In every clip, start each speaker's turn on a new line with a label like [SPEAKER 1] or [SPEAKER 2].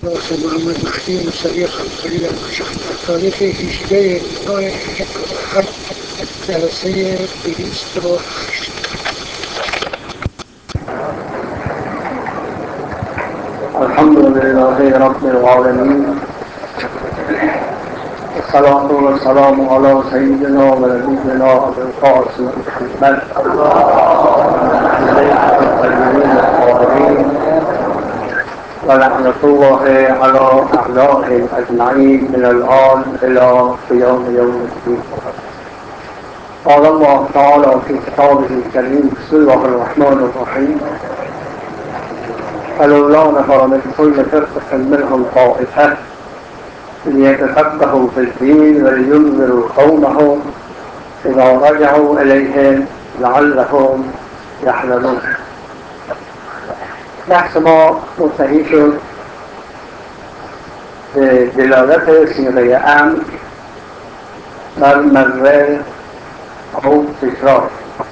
[SPEAKER 1] ناصر محمد مهدی موسوی خلخالی در تاریخ 18 ماه جلسه 208.
[SPEAKER 2] الحمد لله رب العالمين، الصلاة والسلام على سيدنا ونبينا أبي القاسم محمد ولعنة الله على أعدائهم أجمعين من الآن إلى قيام يوم الدين. قال الله تعالى في كتابه الكريم: بسم الله الرحمن الرحيم: فلولا نفر من كل فرقة منهم طائفة ليتفقهوا في الدين ولينذروا قومهم إذا رجعوا إليهم لعلهم يحذرون. بحث ما منتهی شد به دلالت صیغه امر بر مره او تکرار.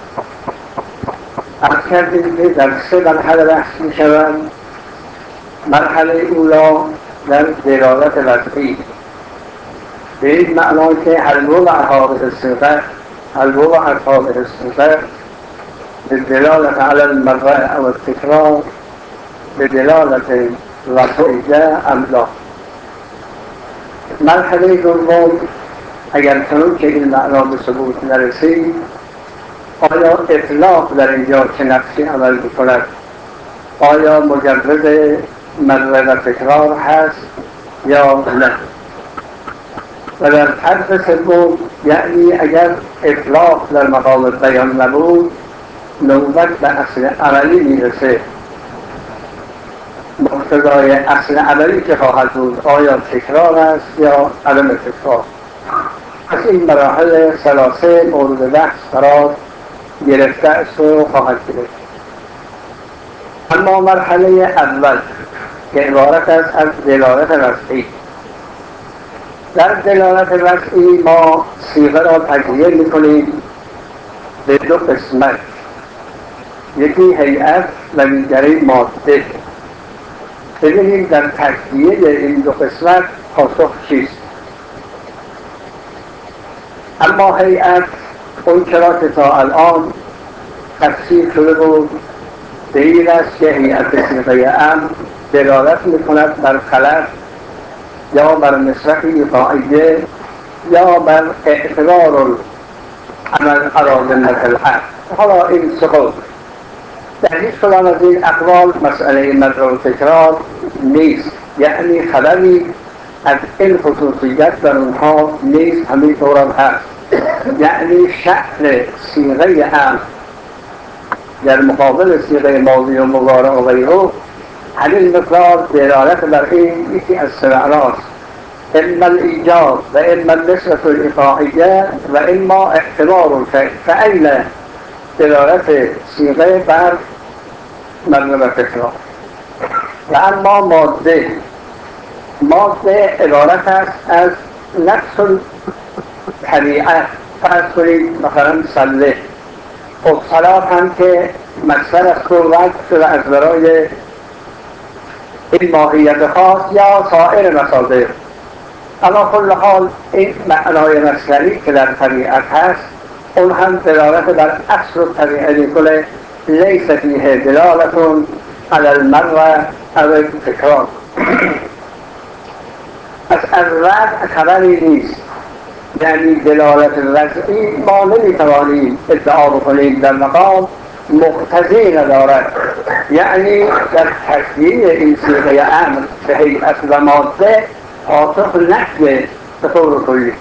[SPEAKER 2] عرض کردیم که در 3 مرحله بحث می شوند. مرحله اولا در دلالت لفظی، به این معنا که هل وقع هذه الصيغة بالدلالة على المرة أو التكرار بدلالة لفظية أم لا. مرحله دوم، اگر چنون که این معنا به ثبوت نرسید، آیا اطلاق در اینجا که نفسی عمل می‌کند آیا مجرد مره و تکرار هست یا نه؟ و در طرف سوم، یعنی اگر اطلاق در مقام بیان نبود، نوبت به اصل عملی میرسه. مقتضای اصل عملی که خواهد بود آیا تکرار است یا عدم تکرار. پس این مراحل ثلاثه مورد بحث قرار گرفته است و خواهد گرفت. اما مرحله اول که عبارت است از دلالت رفعی، در دلالت رفعی ما صیغه را تجزیه می‌کنیم به 2 قسمت، یکی هیئت و دیگری ماده. ببینیم در تجزیه این 2 قسمت پاسخ چیست. اما هیئت، اون چرا که تا الان تفسیر شده بود به این است که هیئت صیغه امر دلالت می‌کند بر خلق یا بر نسبت ایقاعیه یا بر اعتبار العمل علی ذمة الحق. حالا این سقوط در هیچ کدام از این اقوال مسئله مره و تکرار نیست، یعنی خبری از این خصوصیت در اونها نیست، همینطور هم هست. یعنی شأن صیغه امر در مقابل صیغه ماضی و مضارع و غیره همین مقدار دلالت بر این یکی از 3 معناست: اما الایجاب و اما النسبة الایقاعیه و اما اعتبار الفعل. فأین دلالت صیغه بر مره و تکرار. و اما ماده عبارت است از نفس الطبیعه. فرض کنید مثلا سله، خب صلاح هم که مصدر است و رد شده از برای این ماهیت خاص یا سایر مصادر. اما کل حال این معنای مصدری که در طبیعت هست اون هم دلالت بر اصل طبیعه میکنه. لیس فیه دلالت علی المره او التکرار. پس از رد خبری نیست، یعنی دلالت وضعی ما نمیتوانیم ادعا بکنیم در مقام مقتضی ندارد. یعنی در تجزیه این صیغه امر به هیئت و ماده پاسخ نده به طور کلی.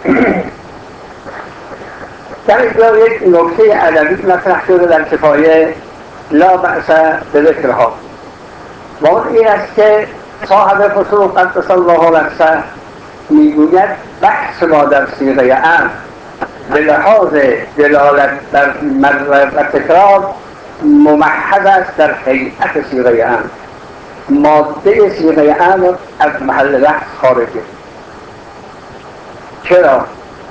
[SPEAKER 2] در اینجا یک نکته ادبی مطرح شده در کفایه لا بأس بذکرها، و اون این است که صاحب فصول قدس الله نفسه میگوید بحث ما در صیغه امر به لحاظ دلالت بر مره و تکرار ممحض است در هیئت صیغه امر. ماده صیغه امر از محل بحث خارجه. چرا؟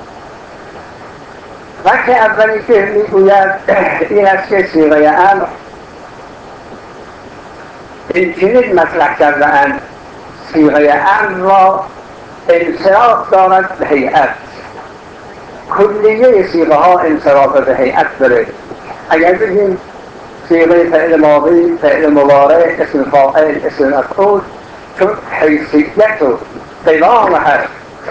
[SPEAKER 2] وقتی اولی که میگوید این است که صیغه امر این چنین مطرح کرده اند صیغه امر را انصراف دارد به هیئت. کلیه صیغه ها انصراف به هیئت داره. اگر بگیم صیغه فعل ماضی، فعل مضارع، اسم فاعل، اسم مفعول، چون حیثیت و قوام هست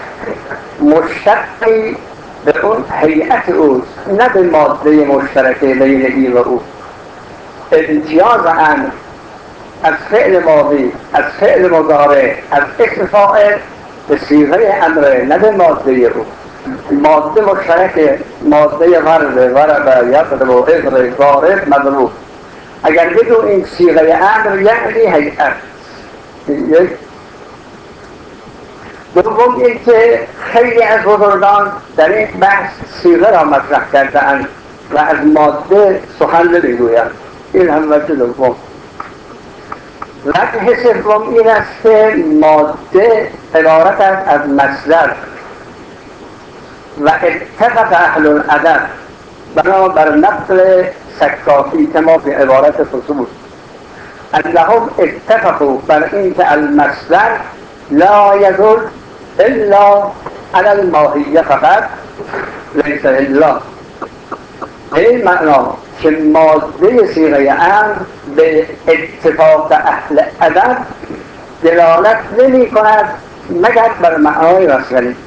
[SPEAKER 2] مشتقی به اون هیئت اوست، نه به ماده مشترکه بین ای و او. امتیاز امر از فعل ماضی، از فعل مضارع، از اسم فاعل به صیغه امر، نه به ماده او. ماده مشترکه، ماده ورد، یضرب، اضرب، ضارب، مضروب. اگر بگو این صیغه امر یعنی هیئت. یک. دوم اینکه خیلی از بزرگان در این بحث صیغه را مطرح کرده‌اند و از ماده سخن نمیگویند. این هم وجه دوم. وجه سوم این است که ماده عبارت است از مصدر و اتفق اهل الادب بنابر نقل سکاتی کما فی عبارت فصول انهم اتفقوا بر اینکه المصدر لا يدل الا على الماهیه فقط لیس الا. به این معنا که ماده صیغه امر به اتفاق اهل ادب دلالت نمی کند مگر بر معنای مصدری،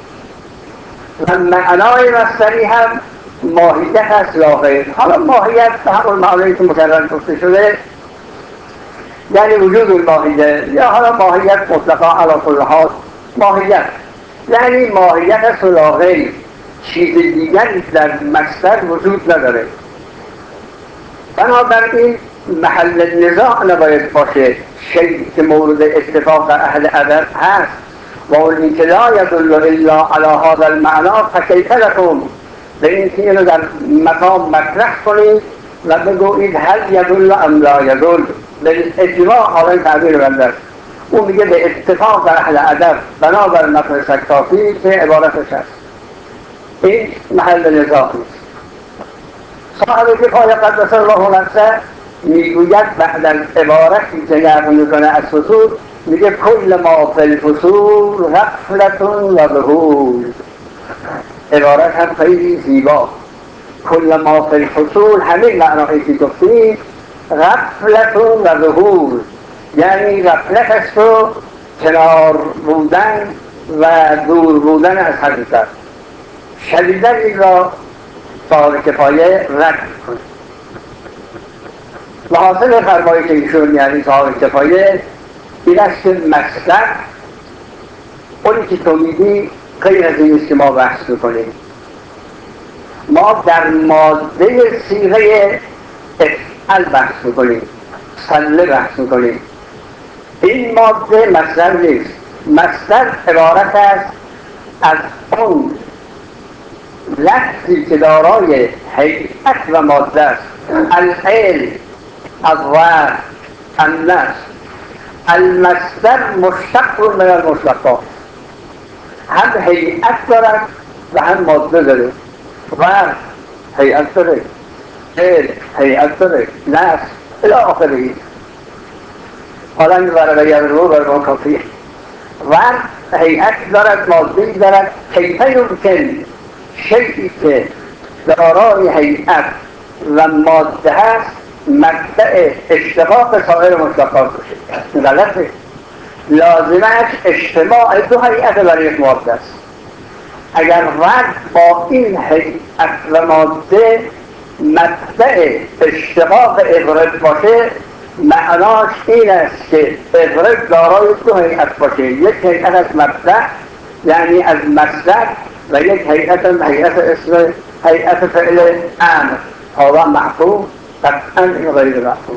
[SPEAKER 2] و معنای مصدری هم ماهیت است لا غیر. حالا ماهیت به همون معنایی که مکرر گفته شده، یعنی وجود الماهیه، یا حالا ماهیت مطلقا علی کل حال ماهیت، یعنی ماهیت است لا غیر. چیز دیگری در مصدر وجود نداره. بنابراین محل نزاع نباید باشه. شیء که مورد اتفاق اهل ادب هست و اون اینکه لا یدل الا علی هذا المعنی فکیف لکم، به اینکه اینو در مقام مطرح کنید و بگویید هل یدل ام لا یدل. بالاجماع حالا تعبیر بنده است، اون میگه به اتفاق اهل ادب بنابر نقل سکاتی که عبارتش هست. این محل نزاع نیست. صاحب کفایه قدس الله نفسه میگوید بعد از عبارتی که نقل میکنه از فصول، میگه کل ما فی الفصول غفلة و ظهور. عبارت هم خیلی زیبا. کل ما فی الفصول همین معنایی که گفتیم، غفلة و ظهور، یعنی غفلت است و کنار بودن و دور بودن از حقیقت. شدیداً این را صاحب کفایه رد کنید. و حاصل فرمایش ایشون یعنی صاحب کفایه این است که مصدر اونی که تو میگی غیر از این است که ما بحث میکنیم. ما در ماده صیغه افعل بحث میکنیم، صله بحث میکنیم. این ماده مصدر نیست. مصدر عبارت است از اون لفظی که دارای هیئت و ماده است. العلم، الظرف، النصب. المصدر مشتق من المشتقات، هم هیئت دارد و هم ماده داره. ظرف هیئت داره، علم هیئت داره، نصب الی آخره. حالا این ورقه یضربو بر ما کافیه. ظرف هیئت دارد، ماده دارد. کیف یمکن شیئی که دارای هیئت و ماده هست مبدأ اشتقاق سایر مشتقات باشه؟ غلطه. لازمش اجتماع دو هیئت بر یک ماده است. اگر ظرف با این هیئت و ماده مبدأ اشتقاق اضرب باشه، معناش این است که اضرب دارای دو هیئت باشه. یک هیئت از مبدأ یعنی از مصدر، و یک هیئت اسم هیئت فعل امر. هذا محفوظ قطعا این غیر محفوظ.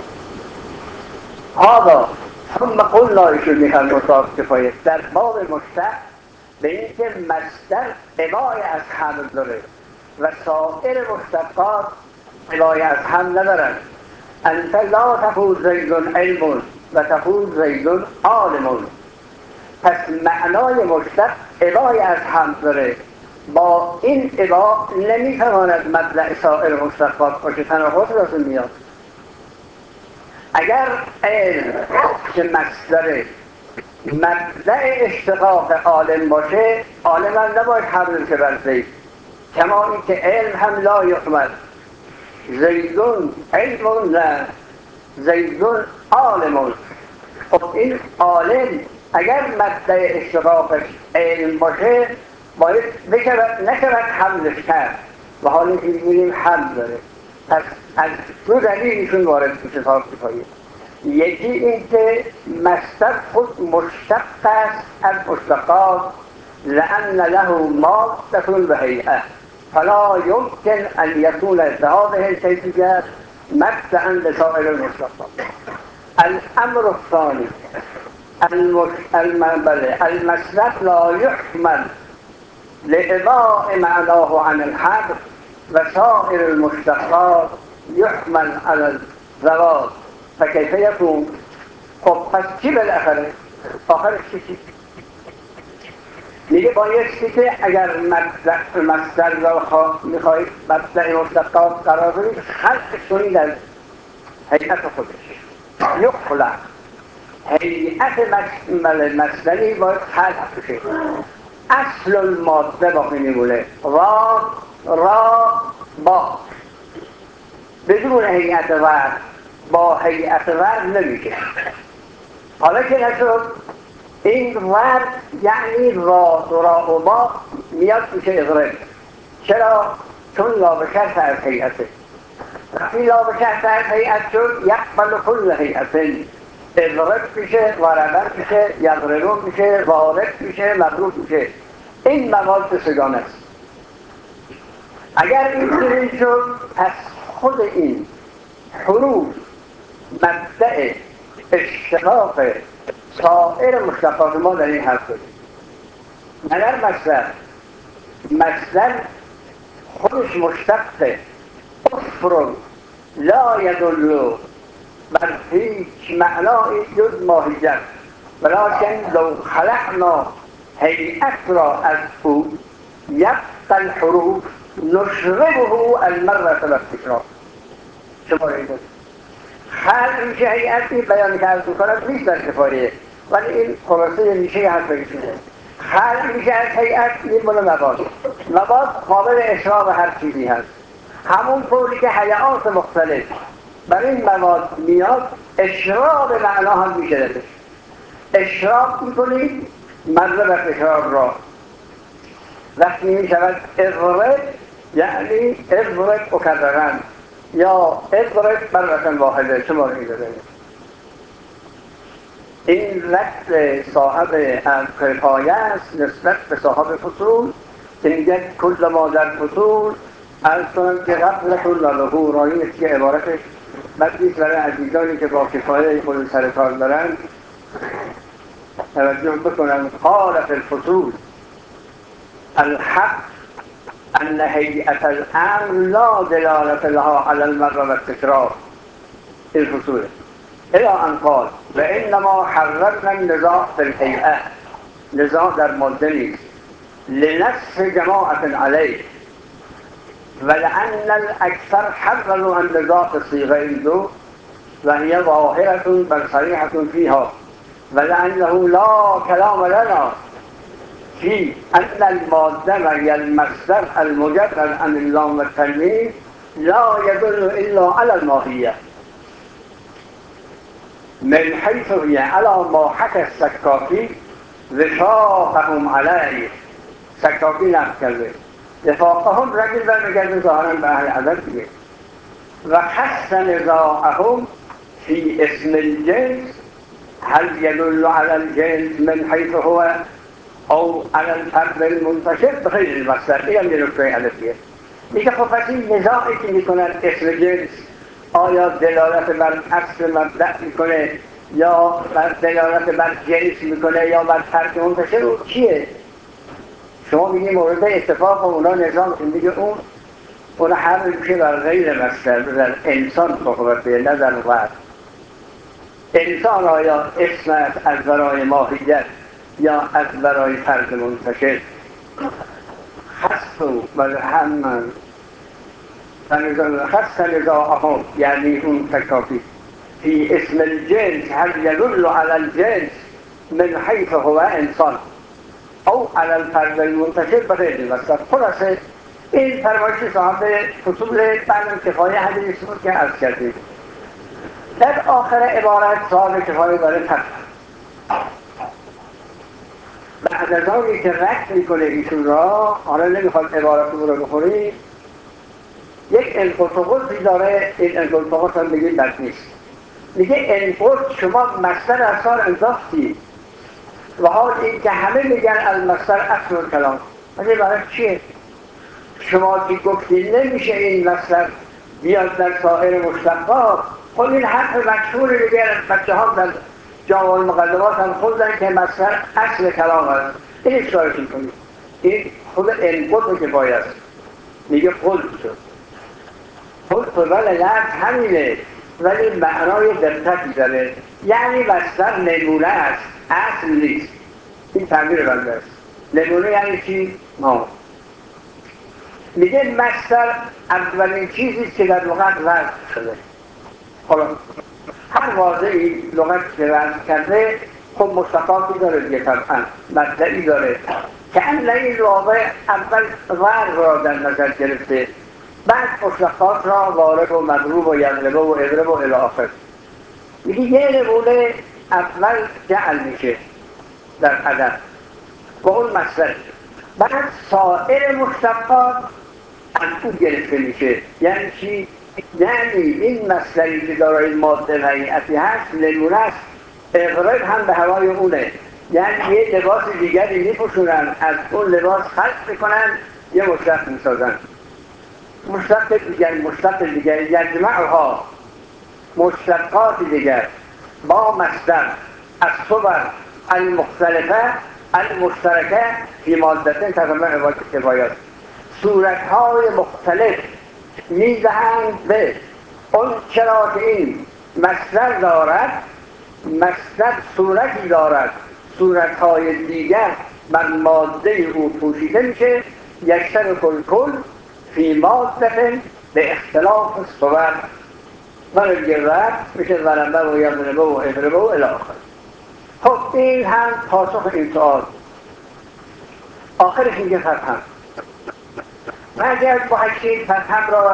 [SPEAKER 2] هذا ثم قلنا ایشون میخوان مصاحب کفایه در باب مشتق به اینکه مصدر قوای از حمل داره و سایر مشتقات قوای از حمل ندارن. انت لا تقول زید علم و تقول زید عالم. پس معنای مشتق قوای از حمل داره. با این قوا نمیتواند مبدأ سایر مشتقات باشه، تناقض راست میاد. اگر علم که مصدره مبدأ اشتقاق عالم باشه، عالم هم نباید حمل شه بر زید، کما این که علم هم لا یحمل. زیدون علم نه، زیدون عالمون. خب این عالم اگر مبدأ اشتقاقش علم باشه باید نشود حملش کرد، و حالا که می‌بینیم حمل داره. پس از دو دلیل ایشون وارد میشه صاحب کفایه. یکی این که مصدر خود مشتق است از مشتقات، لأن له مادة و هیئة، فلا يمكن أن يكون بهذه الكيفية مبدأ لسائر المشتقات. الأمر الثاني المصدر لا يحمل لإضاء معناه عن الحذف، وسائر المشتقات يحمل على الزوال، فكيف يكون؟ خب پس چی بالاخره؟ آخرش چی؟ میگه بایستی که اگر مصدر را میخواهید مبدأ مشتقات قرار بدید، خلقش کنید از هیئت خودش. یخلق هیئت مصدری باید خلق بشه، اصل الماده باقی میمونه، را با، بدون هیئت ور با هیئت ور نمیشه. حالا که نشد، این ور یعنی را و با میاد میشه اضرب. چرا؟ چون لا به شرط از هیئته. وقتی لا به شرط از هیئت شد یقبل کل هیئت، اضرب میشه، وربت میشه، یضرب میشه، وارد میشه، مضروب میشه. این مواد سگانه است. اگر اینطوری شد پس خود این حروف مبدأ اشتقاق سایر مشتقات ما در این حرف داریم. مگر مصدر خودش مشتق کفر لا یدل بر هیچ معنای جز ماهیت، ولکن لو خلقنا هیئت را از او یبقى الحروف نشربه المرة والتکرار. شما این خلق میشه هیئتی بیان که عرض میکنم نیست در کفایه، ولی این خلاصه میشه حرف بگیشونه. خلق میشه از هیئت، این مال مواد قابل اشراب هر چیزی هست. همون طوری که هیئات مختلف برای این مواد میاد، اشراب معنا هم میشه درش. اشراب میکنید مضرب تکرار را. وقتی میشود اضرب یعنی اضرب مکررن یا اضرب مرة واحده. شما رو میداره این لفظ صاحب کفایه است نسبت به صاحب فصول که میگه کل ما در فصول از کنم که قبل کل له رایی که عبارتش بد نیست برای عزیزانی که با کفایه خود سرکار دارن توجه بکنن. قال فی الفصول الحق ان هیئت الامر لا دلالت لها علی المر و التکرار. الفصول الى ان قال و انما حررنا النزاع فی الهیئه، نزاع در ماده نیست، لنص جماعت علیه، ولأن الاکثر حرروا النزاع فی الصیغین دو و هي ظاهرة بل صریحة فيها، ولأنه لا كلام لنا في أن المادة وهي المصدر المجرد عن اللام والتنوين لا يدل إلا على الماهية، من حيث هي على ما حكى السكاكي وفاقهم عليه. سکاکی نقل کرده وفاقهم رجل برمیگرده ظاهرا به اهل عدد دیگه. و خص نزاعهم في اسم الجنس هل يدل على الجنس من حيث هو او على الفرد المنتشر بغیر المصدر. این هم یه نکته علتیه. میگه خب پس این نزاعی که میکنن اسم جنس آیا دلالت بر اصل مبدأ میکنه یا بر دلالت بر جنس میکنه یا بر فرد منتشر، او چیه؟ شما میگه مورد اتفاق اونا نظام که میگه اون حمل میشه بر غیر مصدر، در انسان صحبت به نظر ورد. انسان آیا اسم از برای ماهیت یا از برای فرد منتشر؟ خص نزاعهم یعنی اون تکافی فی اسم الجنس هل یدل علی الجنس من حیث هو انسان او علی الفرد المنتشر بغیر المصدر. خلاصه این فرمایش صاحب فصول بعد کفایه حدیث بود که عرض کردیم. در آخر عبارت صاحب کفایه داره فتح. بعد از آنی که رد میکنه ایشون را، حالا نمیخواد عبارت رو بخورید، یک انقلتقلتی داره. این انقلتقلت هم بگید بد نیست. میگه انقلت شما مصدر اثار انداختی و حال این که همه میگن المصدر اصل الکلام. اگه برای چیه؟ شما که گفتید نمیشه این مصدر بیاد در سایر مشتقات. خب این حرف مشهور دیگر بچه ها در جامع المقدمات هم خوندن که مصدر اصل کلام است. این اشارهشون کنید. این خود انقلت کفایه است. میگه قلت شد. قلت ولی لفظ همینه ولی معنای دقیقی داره. یعنی مصدر نمونه است، اصل نیست. این تعبیر بنده است. نمونه یعنی چی؟ میگه مصدر اولین چیزی که در لغت وضع شده. حالا هر واضعی لغت که وضع کرده خب مشتقاتی داره دیگه، طبعا مبدعی داره که این واقع اول وضع را در نظر گرفته، بعد مشتقات را وارد و مضروب و یضرب و اضرب و الی آخر. میگه یه نمونه اول جعل میشه در عدد و اون مصدر، بعد سایر مشتقات از اون گرفته میشه. یعنی چی؟ یعنی این مصدری که دارای ماده و هیئتی هست نمونه است. اغرب هم به هوای اونه، یعنی یه لباس دیگری میپوشونن، از اون لباس خلق میکنن، یه مشتق میسازن. مشتق دیگر یجمعها، مشتقات دیگر با مصدر از صور المختلفه المشترکه فی مادتین تقریبا عبارت کفایت. صورتهای مختلف میدهند به اون چرا که این مصدر دارد، مصدر صورتی دارد، صورتهای دیگر بر ماده او پوشیده میشه. یکتر کل فی مادتین به اختلاف صور و گرد میشه ورنبه و یضربه و اضربه و الی آخر. خب این هم پاسخ این سؤال. آخرش میگه فتحم. و اگر با حکیم فتحم را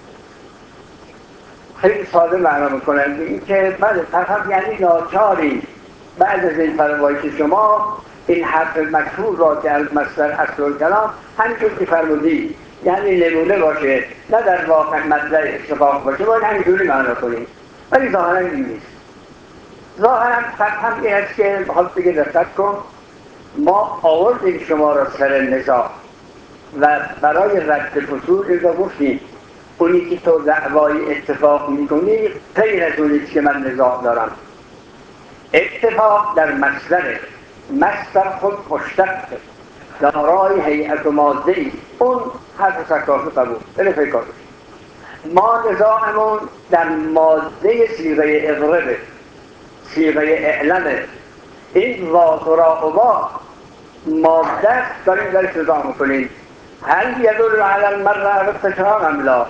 [SPEAKER 2] خیلی ساده معنا میکنند، این که بله فتحم یعنی ناچاری بعد از این فرمایش شما این حرف مشهور را که از مصدر اصل الکلام همینطور که فرمودی، یعنی نمونه باشه، نه در واقع مطلع اتفاق باشه، باید همینطوری معنا کنیم. ولی ظاهرا این نیست. ظاهرا فتحم این است که بخواد بگه دقت کن، ما آوردیم شما را سر نزاع و برای رد فصول این را گفتیم اونی که تو دعوای اتفاق میکنی غیر از اونیست که من نزاع دارم. اتفاق در مصدر، مصدر خود مشتق دارای هیئت و ماده ای، اون حرف سکاف قبول بله فکر. ما نزاعمون در ماده صیغه اضربه، صیغه اعلمه. این واقرا و با ماده داریم در نزاع میکنیم. هل یدل علی المرء و التکرار ام لا؟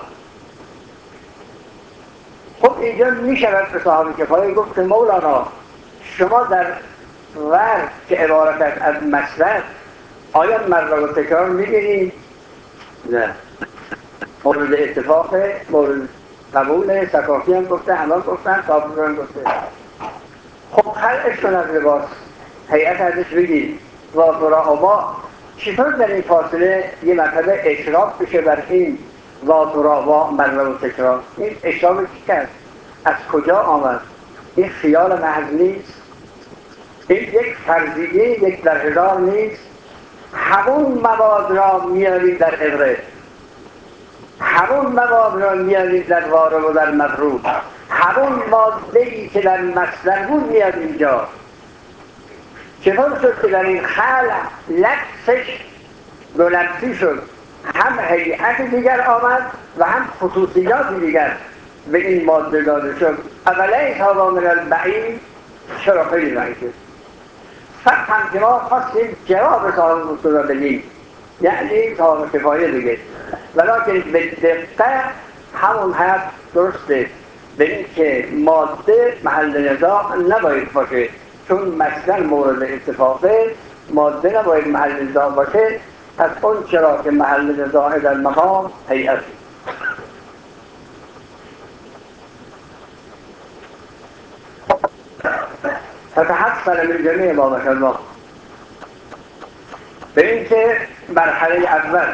[SPEAKER 2] خب اینجا میشود به صاحب کفایه گفت که مولانا شما در ورد که عبارت است از مصدر آیا مر و تکرار میگیرید؟ نه. مورد اتفاق، مورد قبول، سکاکی هم گفته، همه گفتن، صاحب هم گفته. خب خلقش کن از لباس، هیئت ازش بگید واقرا و با. چطور در این فاصله یه مرتبه اشراف بشه بر این واقرا و مر و تکرار؟ این اشراف چی کرد؟ از کجا آمد؟ این خیال محض نیست، این یک فرضیه یک در هزار نیست. همون مواد را میارید در عبره، همون مواد را میارید در وارد و در مضروب، همون ماده‌ای که در مصدر بود میاد اینجا. چطور شد که در این خلق لفظش دو لفظی شد؟ هم هیئت دیگر آمد و هم خصوصیات دیگر به این ماده داده شد. اولیس هذا من البعید، چرا خیلی رنگ شد؟ فقط هم که ما خواستیم جواب صاحب اصول را بدیم، یعنی صاحب کفایه دیگه، ولیکن به دقت همون حرف درسته، به این که ماده محل نزاع نباید باشه. چون مصدر مورد اتفاقه، ماده نباید محل نزاع باشه، پس اون چرا که محل نزاع در مقام هیئت. فتحصل من جميع ما ذكر الله. به اینکه مرحله اول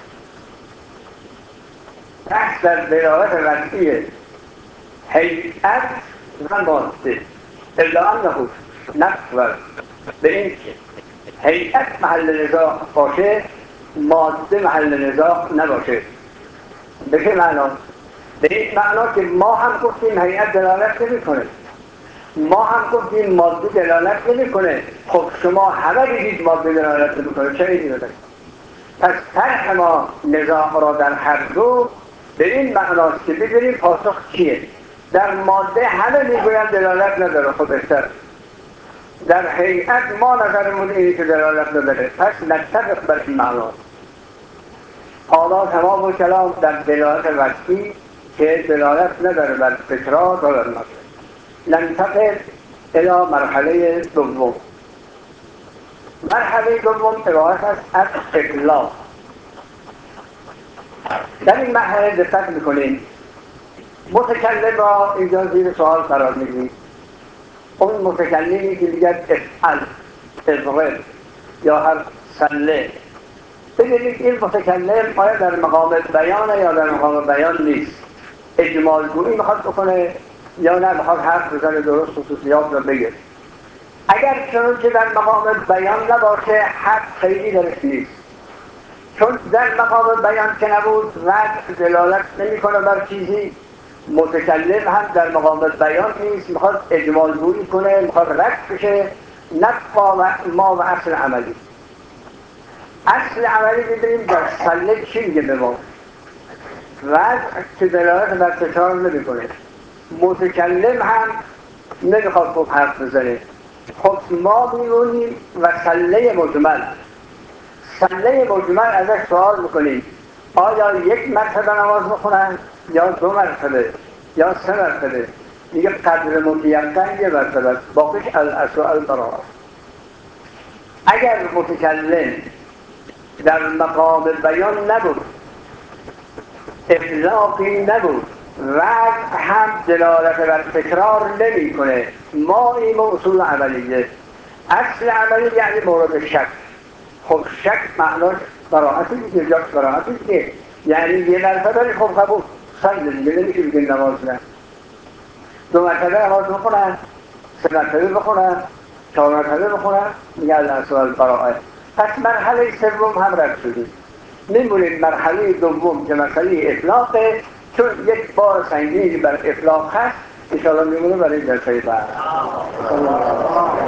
[SPEAKER 2] بحث در دلالت قطعی هیئت و ماده الا انه نقل به اینکه هیئت محل نزاع باشه، ماده محل نزاع نباشه. به چه معنا؟ به این معنا که ما هم گفتیم هیئت دلالت نمی‌کنه، ما هم گفتیم ماده دلالت نمی‌کنه. خب شما همه بگید ماده دلالت نمی‌کنه، چه ایدی داره؟ پس طرح ما نزاع را در هر دو به این معناست که ببینیم پاسخ چیه. در ماده همه میگویند دلالت نداره، خب بهتر. در هیئت ما نظرمون اینه که دلالت نداره، پس نتفق بر این معناست. حالا تمام کلام در دلالت وصفی که دلالت نداره بر تکرار و بر نقل. ننتقل الى مرحله دوم. مرحله دوم عبارت است از اطلاق. در این مرحله دقت میکنیم متکلم را اینجا زیر سوال قرار میدیم. اون متکلمی که میگه افعل، اضرب یا هر سله، بگیرید این متکلم آیا در مقام بیانه یا در مقام بیان نیست، اجمال گویی میخواد بکنه یا نه میخواد حرف بزنه درست خصوصیات رو بگه. اگر چون که در مقام بیان نباشه حد خیلی درش نیست، چون در مقام بیان که نبود وقت دلالت نمیکنه بر چیزی. متکلم هم در مقام بیان نیست، میخواد اجمال گویی کنه، میخواد رد بشه، نبقا ما و اصل عملی. اصل عملی ببینیم در سله چی میگه به ما؟ وضع که دلالت بر تکرار نمیکنه، متکلم هم نمیخواد خوب حرف بزنه. خب ما میگوییم و سله مجمل. سله مجمل ازش سوال میکنیم آیا یک مرتبه نماز بخونن یا دو مرتبه یا سه مرتبه؟ میگه قدر متیقن یه مرتبه، باقیش الاصل البراءه. اگر متکلم در مقام بیان نبود، اطلاقی نبود، وضع هم دلالت بر تکرار نمی کنه، ما این اصول عملیه. اصل عملی یعنی مورد شک. خب شک معناش براعتی میشه، جاش براعتی میشه، یعنی یه مرتبه خب قبول سنده دیگه نمیشه بگیم نماز نه. دو مرتبه نماز بخونن، سه مرتبه بخونن، چهار مرتبه بخونن، میگه الاصل البراءه. پس مرحله سوم هم رد شدیم. میمونید مرحله دوم که مسئله اطلاقه، چون یک بار سنگینی بر اطلاق هست، انشاءالله میمونه برای جلسه بعد.